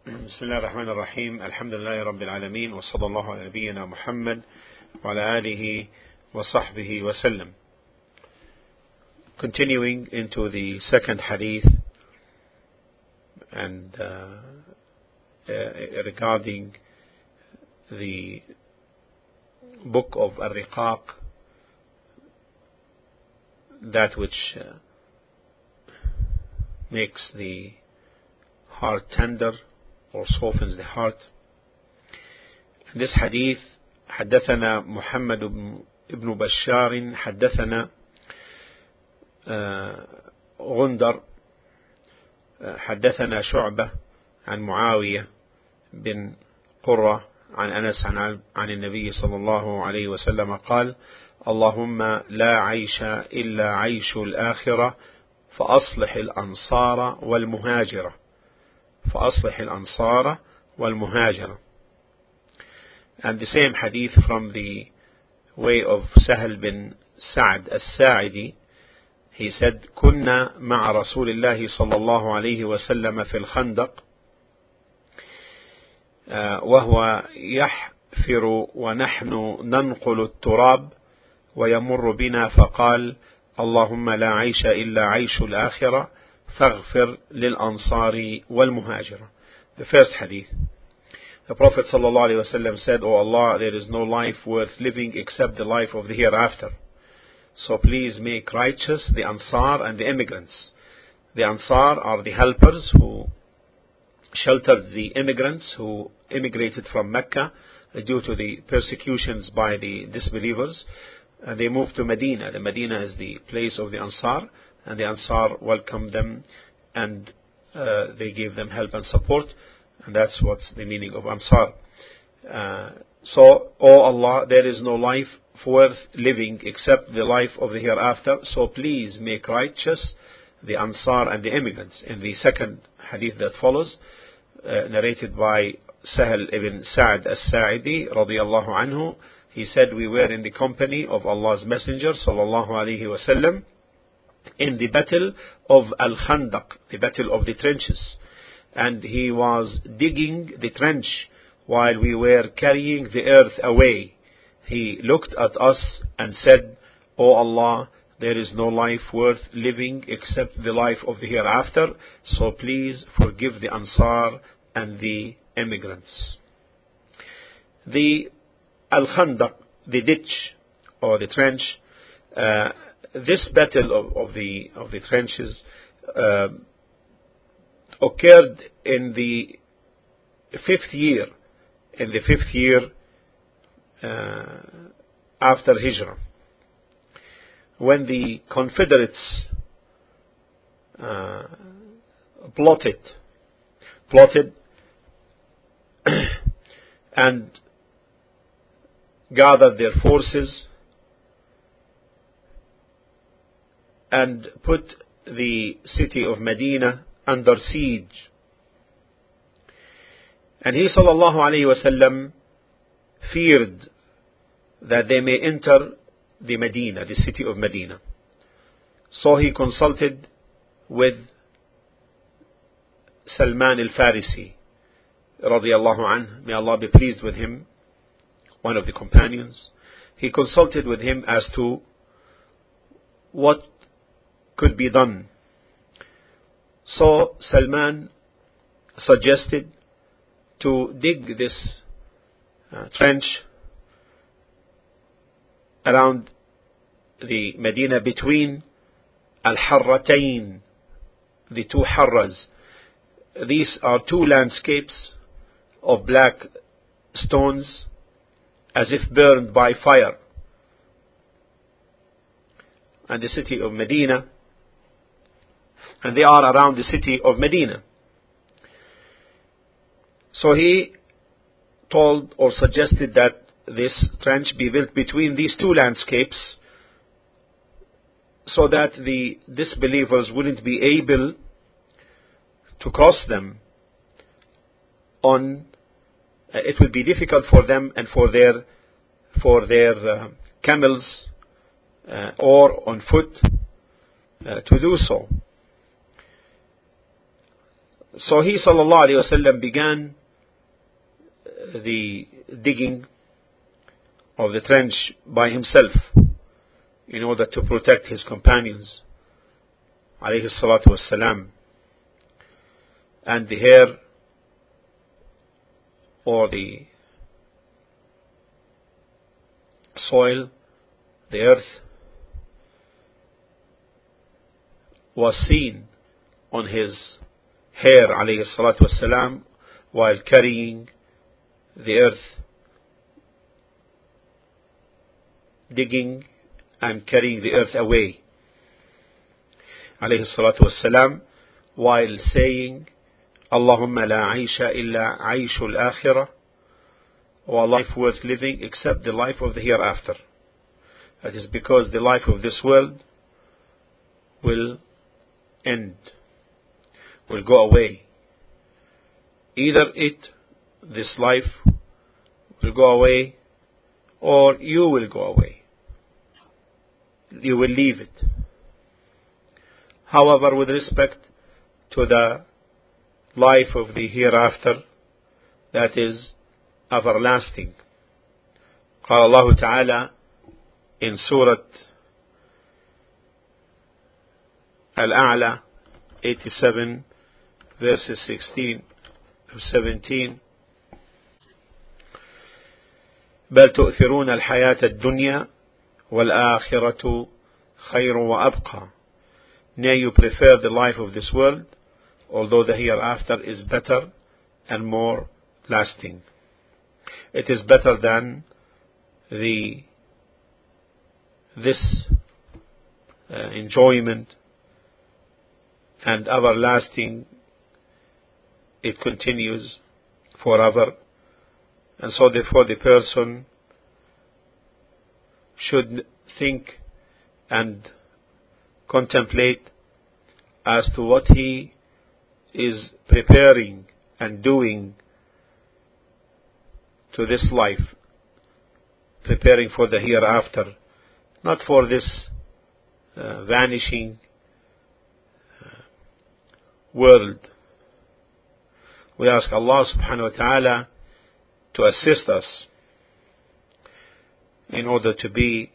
بسم الله الرحمن الرحيم. الحمد لله رب العالمين، وصلى الله على نبينا محمد وعلى آله وصحبه وسلم. Continuing into the second hadith and regarding the book of Ar-Riqaq, that which makes the heart tender or softens the heart. In this hadith, حدثنا محمد بن بشار حدثنا غندر حدثنا شعبة عن معاوية بن قرة عن أنس عن النبي صلى الله عليه وسلم قال: اللهم لا عيش إلا عيش الآخرة فأصلح الأنصار والمهاجرة فأصلح الأنصار والمهاجرة. And the same hadith from the way of Sahal bin Sa'd as-Sa'idi, he said: كنا مع رسول الله صلى الله عليه وسلم في الخندق وهو يحفر ونحن ننقل التراب ويمر بنا فقال: اللهم لا عيش إلا عيش الآخرة فاغفر للأنصار والمهاجرة. The first hadith, the Prophet ﷺ said: "O Allah, there is no life worth living except the life of the hereafter. So please make righteous the Ansar and the immigrants." The Ansar are the helpers who sheltered the immigrants who immigrated from Mecca due to the persecutions by the disbelievers. They moved to Medina. The Medina is the place of the Ansar, and the Ansar welcomed them and they gave them help and support, and that's what's the meaning of Ansar. So, O Allah, there is no life worth living except the life of the hereafter, so please make righteous the Ansar and the immigrants. In the second hadith that follows, narrated by Sahal ibn Sa'd as-Sa'idi radiyallahu anhu, he said: we were in the company of Allah's Messenger sallallahu alayhi wa sallam in the battle of Al-Khandaq, the battle of the trenches, and he was digging the trench while we were carrying the earth away. He looked at us and said: O Allah, there is no life worth living except the life of the hereafter, so please forgive the Ansar and the immigrants. The Al-Khandaq, the ditch or the trench, this battle of the trenches occurred in the fifth year after Hijrah, when the Confederates plotted and gathered their forces and put the city of Medina under siege. And he sallallahu alayhi wa sallam feared that they may enter the Medina, the city of Medina. So he consulted with Salman al-Farisi radiyallahu anhu, may Allah be pleased with him, one of the companions. He consulted with him as to what could be done. So Salman suggested to dig this trench around the Medina between Al-Harratayn, the two Harras. These are two landscapes of black stones as if burned by fire, and the city of Medina, and they are around the city of Medina. So he told or suggested that this trench be built between these two landscapes so that the disbelievers wouldn't be able to cross them on. It would be difficult for them and for their camels or on foot to do so. So he sallallahu alayhi wasallam began the digging of the trench by himself in order to protect his companions alayhi salatu wassalam. And the hair or the soil, the earth, was seen on his hair alayhi salatu wassalam while carrying the earth, digging and carrying the earth away alayhi salatu wassalam, while saying Allahumma la aisha illa aishul akhirah, or life worth living except the life of the hereafter. That is because the life of this world will end, will go away. Either this life will go away, or you will go away. You will leave it. However, with respect to the life of the hereafter, that is everlasting, قال الله تعالى in Surah Al-A'la 87 verses 16 to 17, بل تؤثرون الحياة الدنيا والآخرة خير وأبقى. Nay, you prefer the life of this world, although the hereafter is better and more lasting. It is better than this enjoyment, and everlasting. It continues forever, and so therefore the person should think and contemplate as to what he is preparing and doing to this life, preparing for the hereafter, not for this vanishing world. We ask Allah subhanahu wa ta'ala to assist us in order to be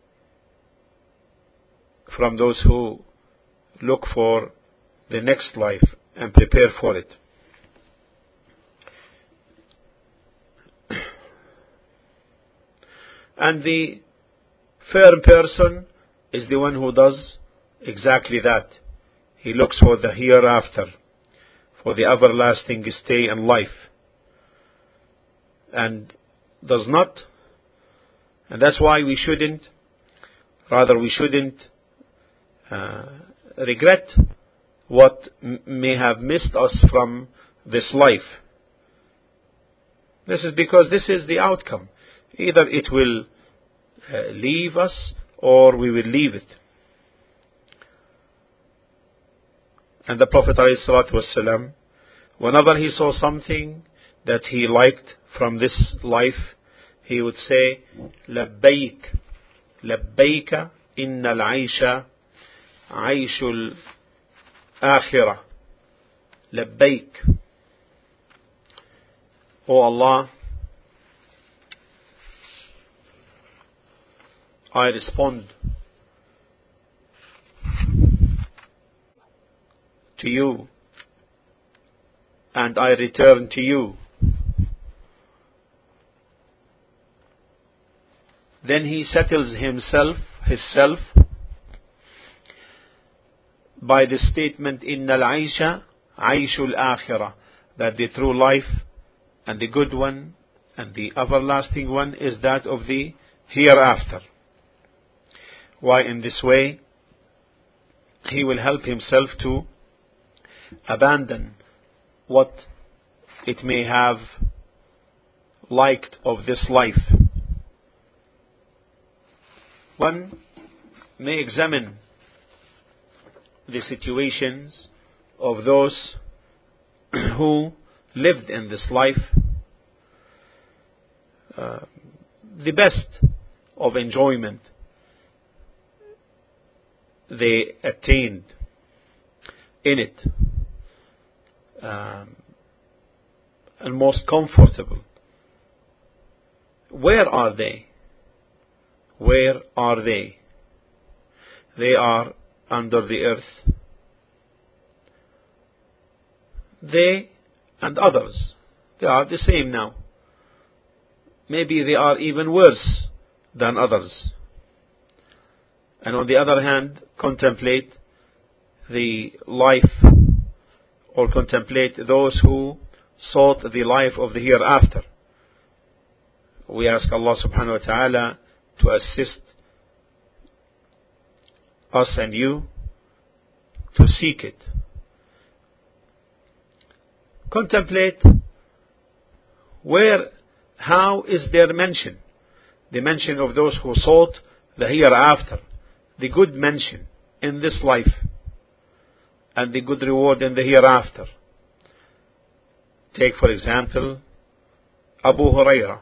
from those who look for the next life and prepare for it. And the firm person is the one who does exactly that. He looks for the hereafter, for the everlasting stay in life, and does not, and that's why we shouldn't regret what may have missed us from this life. This is because this is the outcome. Either it will leave us or we will leave it. And the Prophet ﷺ, whenever he saw something that he liked from this life, he would say, لبيك لبيك إن العيش عيش الآخرة لبيك. O Allah, I respond to you and I return to you. Then he settles himself by the statement إن العيش عيش الآخرة, that the true life and the good one and the everlasting one is that of the hereafter. Why, in this way he will help himself to abandon what it may have liked of this life. One may examine the situations of those who lived in this life, the best of enjoyment they attained in it, and most comfortable. Where are they? Where are they? They are under the earth. They and others, they are the same now. Maybe they are even worse than others. And on the other hand, contemplate the life, or contemplate those who sought the life of the hereafter. We ask Allah subhanahu wa ta'ala to assist us and you to seek it. Contemplate how is their mention? The mention of those who sought the hereafter, the good mention in this life, and the good reward in the hereafter. Take for example Abu Hurairah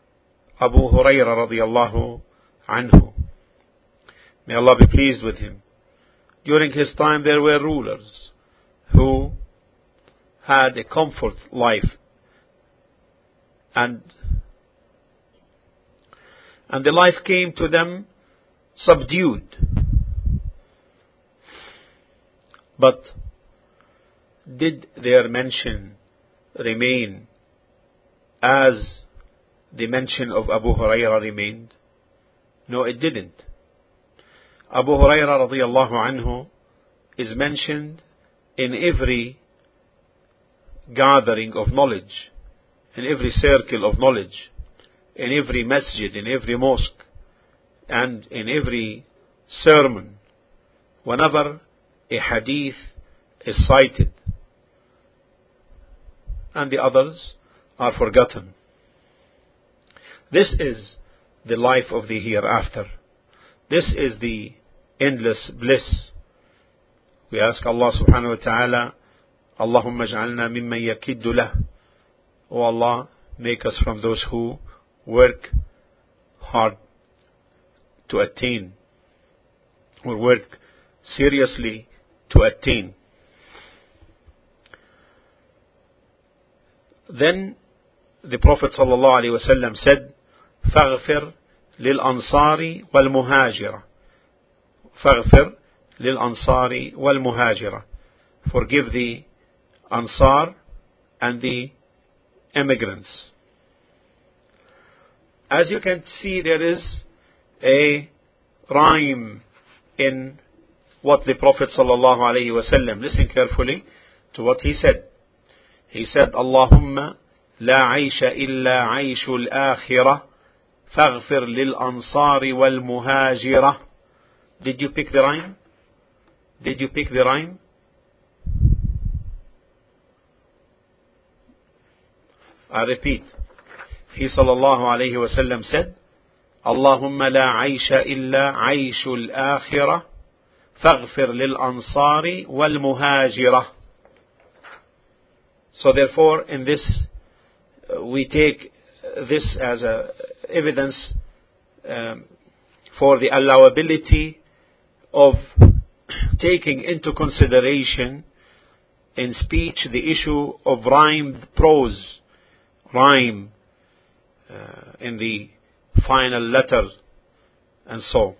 radiyallahu anhu. May Allah be pleased with him. During his time there were rulers who had a comfort life, and the life came to them subdued. But did their mention remain as the mention of Abu Hurairah remained? No, it didn't. Abu Hurairah radiyallahu anhu is mentioned in every gathering of knowledge, in every circle of knowledge, in every masjid, in every mosque, and in every sermon, whenever a hadith is cited, and the others are forgotten. This is the life of the hereafter. This is the endless bliss. We ask Allah subhanahu wa ta'ala, Allahumma ij'alna mimman yakiddu lah. O Allah, make us from those who work hard to attain, or work seriously to attain. Then the Prophet sallallahu alaihi wasallam said, فاغفر للأنصار والمهاجرة. فاغفر للأنصار والمهاجرة. Forgive the Ansar and the immigrants. As you can see, there is a rhyme in what the Prophet sallallahu alaihi wasallam, listen carefully to what he said. He said, Allahumma la aisha illa aishul akhirah faghfir lil ansari wal muhajirah. Did you pick the rhyme? Did you pick the rhyme? I repeat. He sallallahu alayhi wa sallam said, Allahumma la aisha illa aishul akhirah faghfir lil ansari wal muhajirah. So therefore, in this, we take this as a evidence for the allowability of taking into consideration in speech the issue of rhymed prose, rhyme in the final letter, and so.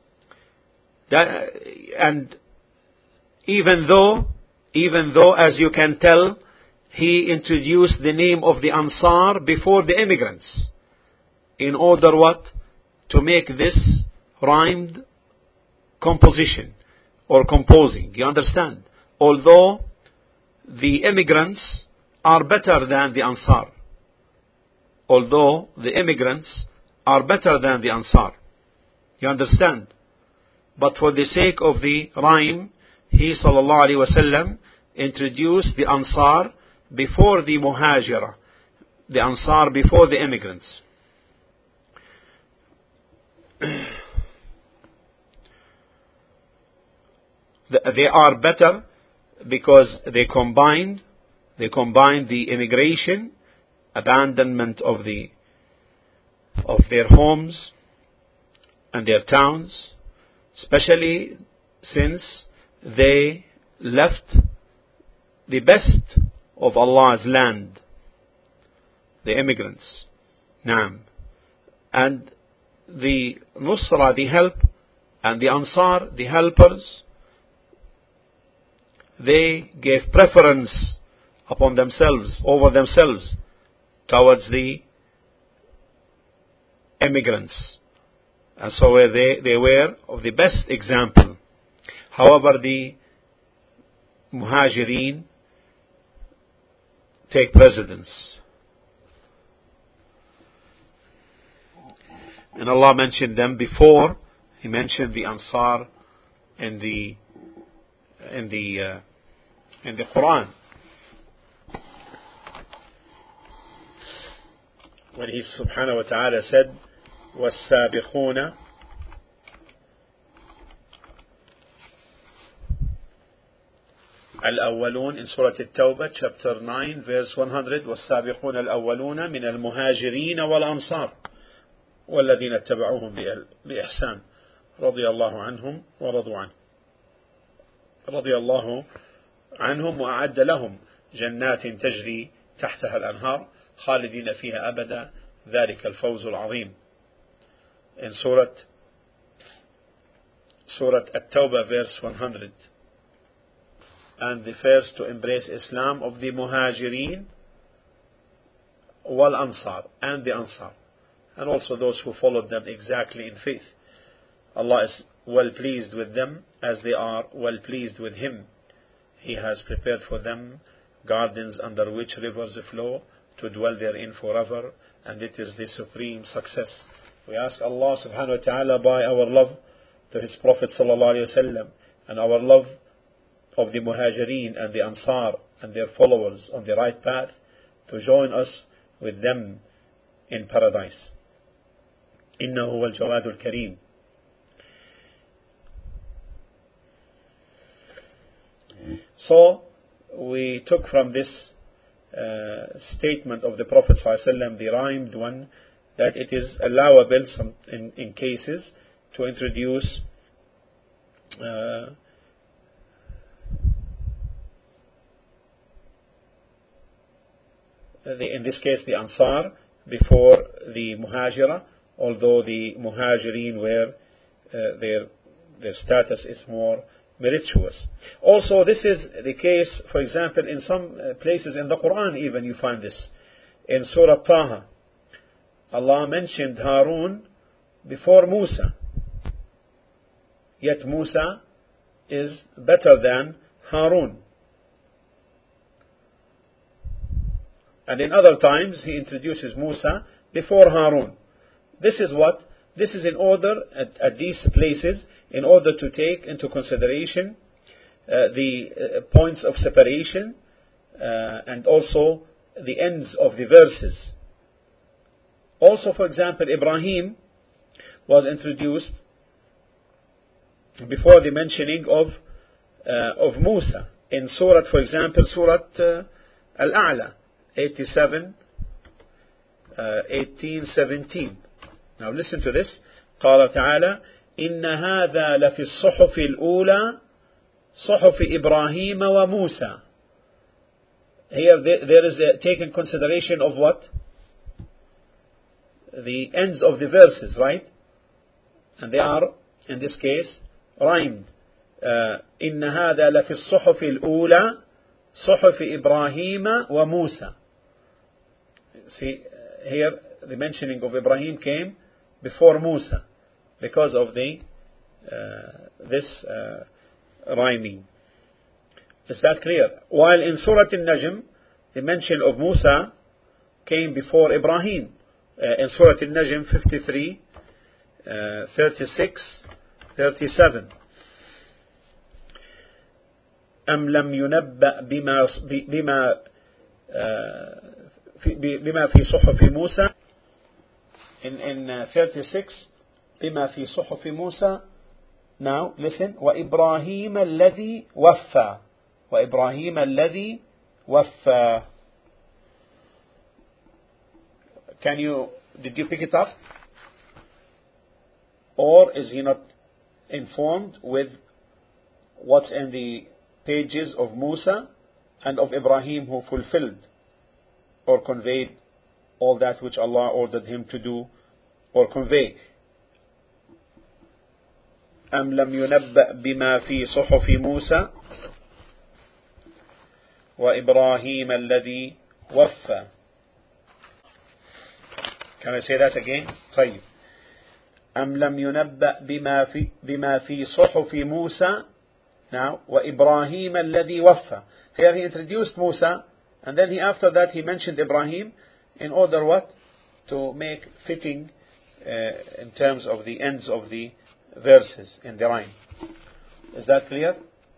And even though, as you can tell, he introduced the name of the Ansar before the immigrants, in order what? To make this rhymed composition or composing. You understand? Although the immigrants are better than the Ansar. Although the immigrants are better than the Ansar. You understand? But for the sake of the rhyme, he sallallahu alaihi wasallam introduced the Ansar before the Muhajirah, the Ansar before the immigrants. They are better because they combined the immigration, abandonment of their homes and their towns, especially since they left the best of Allah's land, the immigrants. Naam. And the Nusra, the help, and the Ansar, the helpers, they gave preference upon themselves, over themselves, towards the immigrants. And so they were of the best example. However, the Muhajirin take precedence. And Allah mentioned them before He mentioned the Ansar in the Quran. When He subhanahu wa ta'ala said, وَالسَّابِقُونَ الأولون in Surah At-Tawbah, chapter 9, verse 100, والسابقون الأولون من المهاجرين والأنصار والذين اتبعوهم بإحسان رضي الله عنهم ورضوا عنه رضي الله عنهم وأعد لهم جنات تجري تحتها الأنهار خالدين فيها أبدا ذلك الفوز العظيم. In Surah At-Tawbah, verse 100. And the first to embrace Islam of the Muhajirin wal Ansar, and the Ansar, and also those who followed them exactly in faith. Allah is well pleased with them as they are well pleased with Him. He has prepared for them gardens under which rivers flow to dwell therein forever, and it is the supreme success. We ask Allah subhanahu wa ta'ala, by our love to His Prophet sallallahu alaihi wasallam and our love of the Muhajirin and the Ansar and their followers on the right path, to join us with them in paradise. إنه هو الجواد الكريم. So we took from this statement of the Prophet ﷺ, the rhymed one, that it is allowable in cases to introduce in this case the Ansar before the Muhajira, although the Muhajirin were their status is more meritorious. Also, this is the case, for example, in some places in the Quran even you find this. In Surah Taha, Allah mentioned Harun before Musa, yet Musa is better than Harun. And in other times He introduces Musa before Harun. This is what? This is in order, at these places, in order to take into consideration the points of separation and also the ends of the verses. Also, for example, Ibrahim was introduced before the mentioning of Musa. In Surah, for example, Surah Al-A'la, 18:17. Now listen to this. قال تعالى إن هذا لفي الصحف الأولى صحف إبراهيم وموسى. Here there is a taken consideration of what? The ends of the verses, right? And they are, in this case, rhymed. إن هذا لفي الصحف الأولى صحف إبراهيم وموسى. See, here the mentioning of Ibrahim came before Musa because of this rhyming. Is that clear? While in Surah Al-Najm, the mention of Musa came before Ibrahim. In Surah Al-Najm 53, 36, 37. أم لم ينبأ بما في صحف موسى. In 36, بما في صحف موسى. Now listen. وإبراهيم الذي وفى. وإبراهيم الذي وفى. Did you pick it up? Or is he not informed with what's in the pages of Musa and of Ibrahim, who fulfilled or conveyed all that which Allah ordered him to do or convey. أم لم ينبأ بما في صحف موسى وإبراهيم الذي وفى. Can I say that again? طيب. أم لم ينبأ بما في صحف موسى. Now, وإبراهيم الذي وفى. Here he introduced Musa, and then after that he mentioned Ibrahim, in order what? To make fitting in terms of the ends of the verses in the rhyme. Is that clear?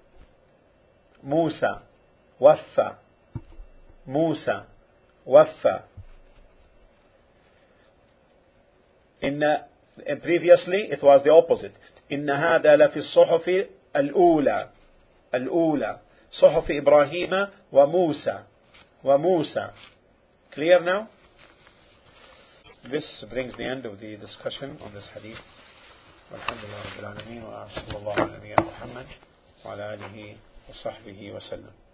Musa, Waffa. Musa, Waffa. Previously it was the opposite. إن هذا لفي الصحف الأولى. الأولى. صحف إبراهيم وموسى. وموسى. Clear now? This brings the end of the discussion on this hadith. والحمد لله رب العالمين وصلى الله على نبينا محمد وعلى آله وصحبه وسلم.